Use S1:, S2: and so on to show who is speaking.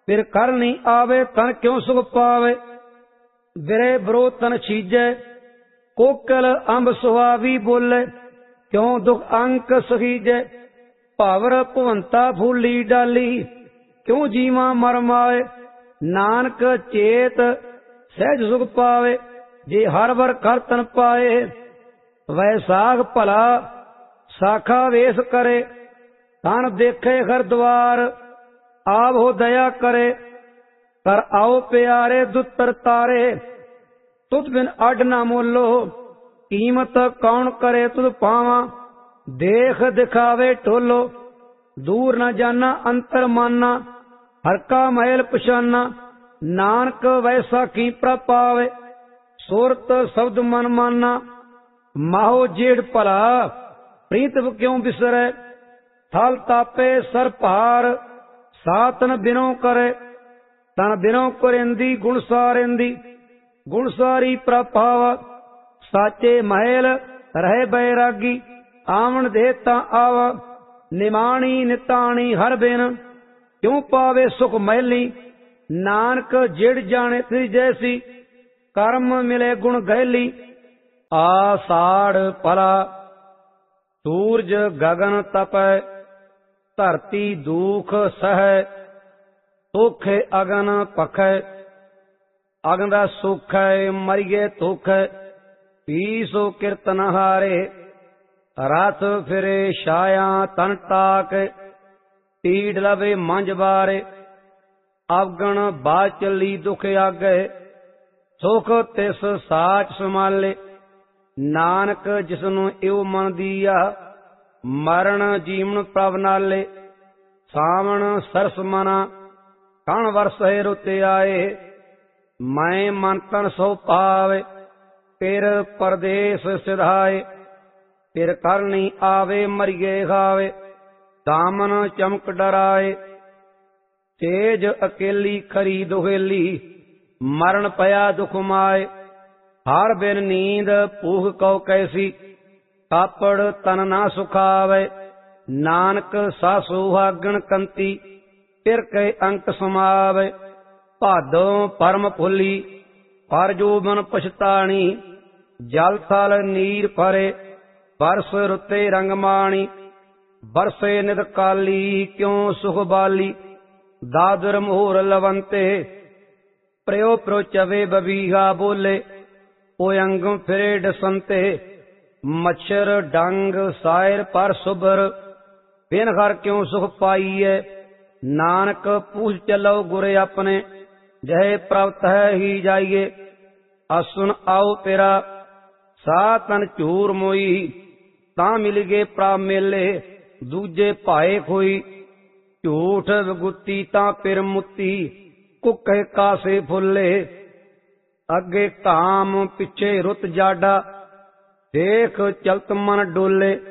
S1: फिर करनी आवे तन क्यों सुख पावे। बिरे बरो तन छीजे कोकल अंब सुहावी बोले, क्यों दुख अंक सहीजे। भावर भुवंता फूली डाली, क्यों जीवा मर माए। नानक चेत सहज सुख पावे, जे हर वर कर तन पाए। वैसाख भला साखा वेश करे, तन देखे घर द्वार। आप हो दया करे, कर आओ प्यारे दुतर तारे। तुझ बिन अड न मोलो, कीमत कौन करे तुझ पावा। देख दिखावे टोलो, दूर न जाना अंतर माना। हर का महल पछाना, नानक वैसा की प्रपावे। सुरत शब्द मन माना, माहो जेड़ भला। प्रीत क्यों बिसरे, थल तापे सर पहार। सातन बिनो करे, तन बिनो करेंदी गुण सारेंदी। गुण सारी प्रभाव, साचे महल रहे बैरागी। आवन देता आवा, निमाणी निताणी हर बिन। क्यों पावे सुख महली, नानक जेड़ जाने त्री जैसी। कर्म मिले गुण गैली, आषाढ़ पला। सूरज गगन तपै, धरती दुख सहै। तोखे अगन पखै, अगन दा सुख है मरिए तुख। पीसो कीर्तन हारे, रथ फिरे छाया तन टाक। पीड़ लवे मंझ बारे, अवगण बाज चली दुख आगे। सुख तिस साच संभाले, नानक जिसनु इव मन दिया। मरण जीवन प्रभ नाले, सावण सरस मना। कण वरसे रुते आए, मैं मन तन सो पावे। फिर परदेस सिधाए, फिर करनी आवे मरिए खावे। दामन चमक डराए, तेज अकेली खरी दुहेली। मरण पया दुख माए, हार बिन नींद भूख कौ कैसी। कापड़ तन ना सुखावे, नानक सासु हागण कंती। फिर के अंक समावे, भादो परम फुली। पर जो मन पछताणी, जल थल नीर भरे। बरस रुते रंगमाणी, बरसे नित काली। क्यों सुख बाली, दादर मोहर लवंते। प्रयो प्रो चवे बबीहा बोले, ओ अंग फिरे डसंते। मच्छर डंग सायर पर सुबर, बिन घर क्यों सुख पाईए। नानक पूछ चलो गुरे अपने, जय प्रभु तह ही जाइए। असुन आओ तेरा, सा तन झूर मोई। ता मिल गए प्राप मेले, दूजे भाए खोई। झूठ विगुती ता पिर मुती, कुके कासे फुले। अगे काम पिछे रुत जाडा, देख चलत मन डोले।